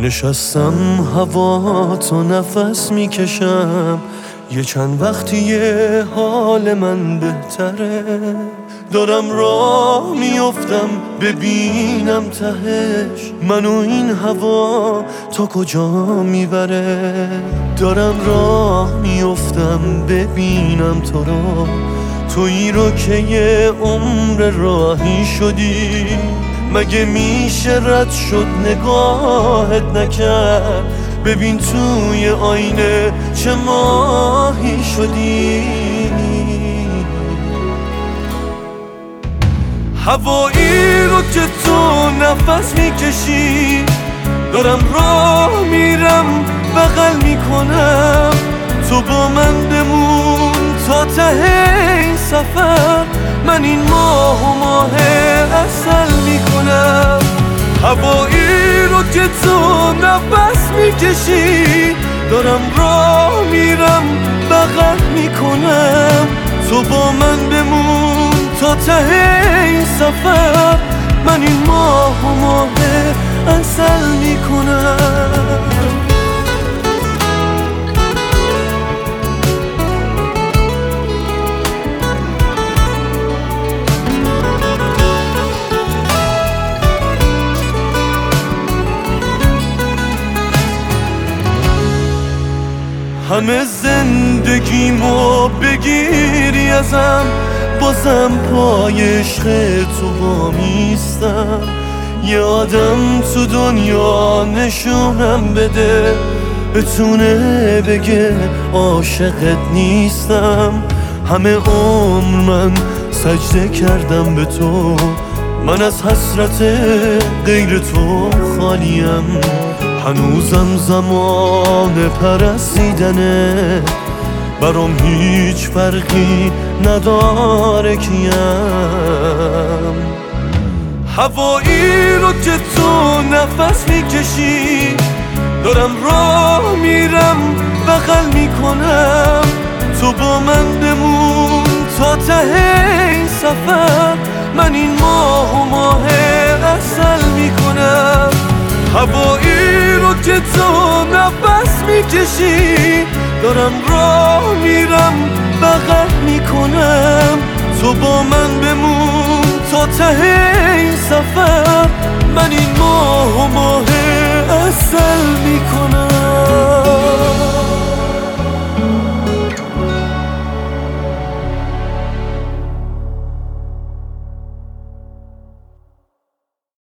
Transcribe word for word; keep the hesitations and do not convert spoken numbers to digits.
نشستم هوا تو نفس میکشم، یه چند وقتیه حال من بهتره. دارم راه میافتم ببینم تهش منو این هوا تا کجا میبره. دارم راه میافتم ببینم تو رو، تویی رو که یه عمر راهی شدی. مگه میشه رد شد نگاهت نکرد؟ ببین توی آینه چه ماهی شدی. هوایی رو که تو نفس میکشی، دارم راه میرم بغل میکنم. تو با من بمون تا ته این سفر، من این ماه و ماه عسل میکنم. هوایی رو که تو نفس میکشی، دارم راه میرم بغل میکنم. تو با من بمون تا ته این سفر، من این ماه و ماه عسل میکنم. همه زندگیمو بگیری ازم، بازم پای عشق تو وامیستم. یه آدم تو دنیا نشونم بده، بتونه بگه عاشقت نیستم. همه عمر من سجده کردم به تو، من از حسرت غیر تو خالیم. هنوزم زمان پرستیدنه، برام هیچ فرقی نداره کیم. هوایی رو که تو نفس میکشی، دارم راه میرم بغل میکنم. تو با من بمون تا ته این سفر، من این ماه و ماه عسل میکنم. هوایی رو که تو نفس میکشی، دارم راه میرم بغل میکنم. تو با من بمون تا ته این سفر،